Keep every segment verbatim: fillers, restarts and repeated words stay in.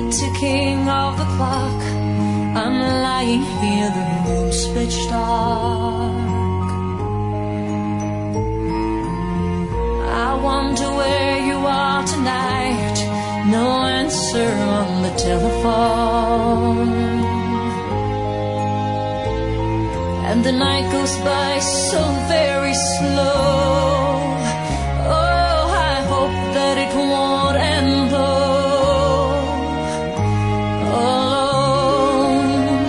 ticking of the clock. I'm lying here, the room's pitch dark. I wonder where you are tonight. No answer on the telephone, and the night goes by so very slow. Oh, I hope that it won't end though, alone.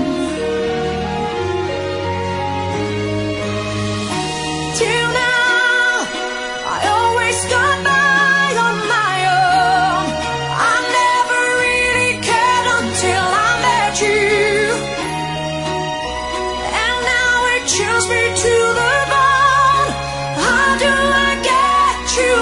Till now, I always got by on my own. I never really cared until I met you. Chills me to the bone. How do I get you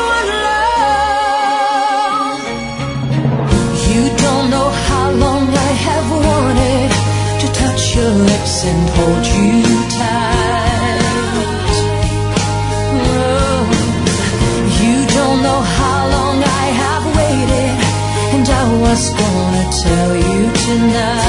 alone? You don't know how long I have wanted to touch your lips and hold you tight. Oh, you don't know how long I have waited, and I was gonna tell you tonight.